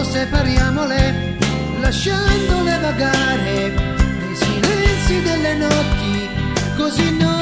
separiamole, lasciandole vagare nei silenzi delle notti, così noi